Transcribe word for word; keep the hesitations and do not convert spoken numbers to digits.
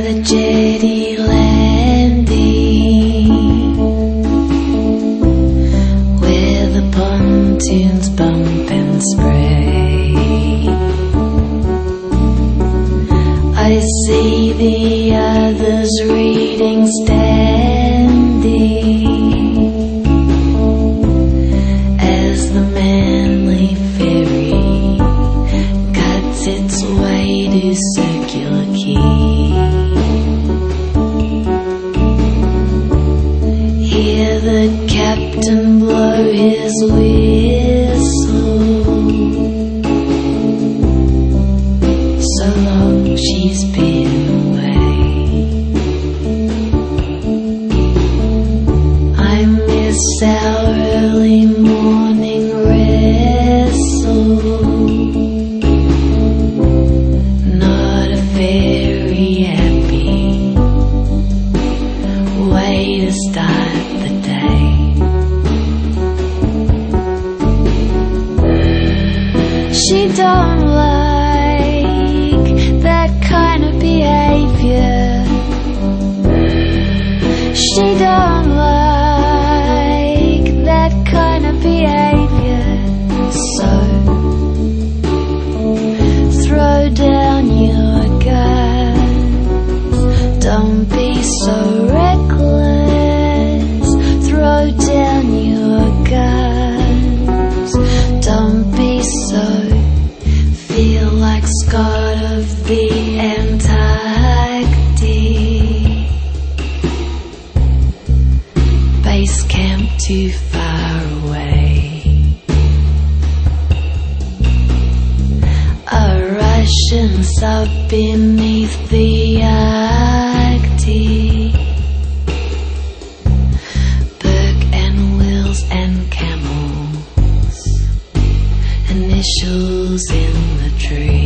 the jetty landing, where the pontoons bump and spray. I see the others reading standing as the manly ferry cuts its way to Circular Quay. Hear the captain blow his whistle. So long she's been away. I miss our early morning wrestle. Not a very happy way to start the day. She don't like that kind of behavior. She don't like that kind of behavior. So throw down your guns. Don't be so reckless. Throw down your guns. Don't be so. Feel like Scott of the Antarctic. Base camp too far away. A Russian sub beneath the Arctic. Burke and Wills and Camels. Initials in the tree.